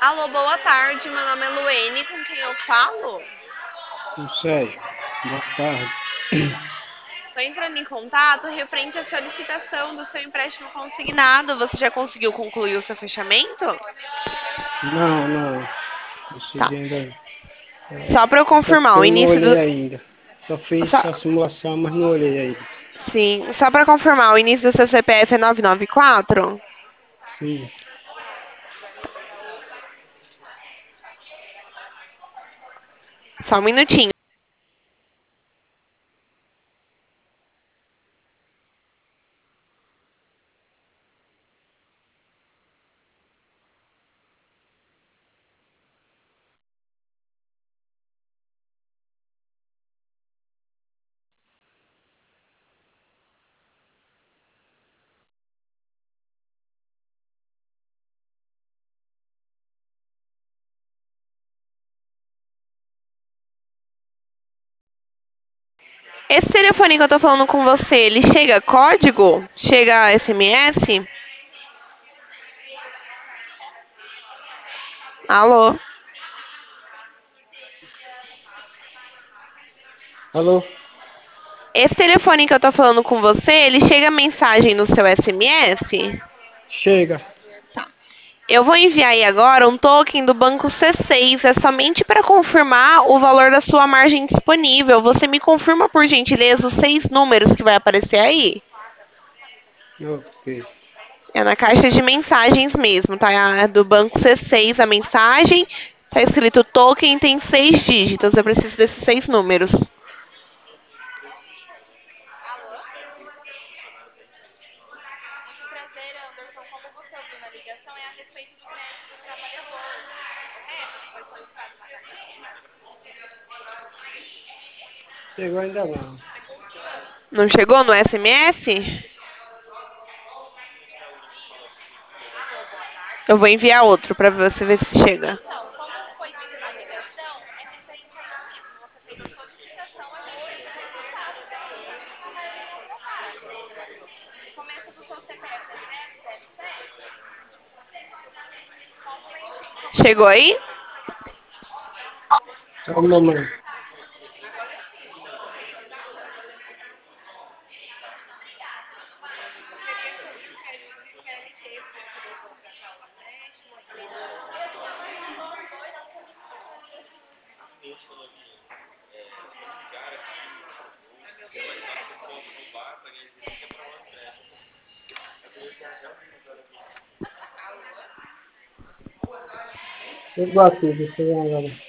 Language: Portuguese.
Alô, boa tarde. Meu nome é Luene, com quem eu falo? O Sérgio, boa tarde. Estou entrando em contato referente à solicitação do seu empréstimo consignado. Você já conseguiu concluir o seu fechamento? Não, não, Tá. consegui ainda. Só para eu Até porque confirmar, o eu não início olhei do. ainda. Só fiz Só... a simulação, mas não olhei ainda. Sim, só para confirmar, o início do seu CPF é 994? Sim. Só um minutinho. Esse telefone que eu tô falando com você, ele chega código? Chega SMS? Alô? Alô? Esse telefone que eu tô falando com você, ele chega mensagem no seu SMS? Chega. Eu vou enviar aí agora um token do banco C6. É somente para confirmar o valor da sua margem disponível. Você me confirma, por gentileza, os 6 números que vai aparecer aí? Ok. É na caixa de mensagens mesmo, tá? É do banco C6 a mensagem. Tá escrito token, tem 6 dígitos. Eu preciso desses 6 números. Chegou ainda não. Não chegou no SMS? Eu vou enviar outro para você ver se chega. Chegou aí? Só um momento. Chegou aqui, deixa eu ver agora.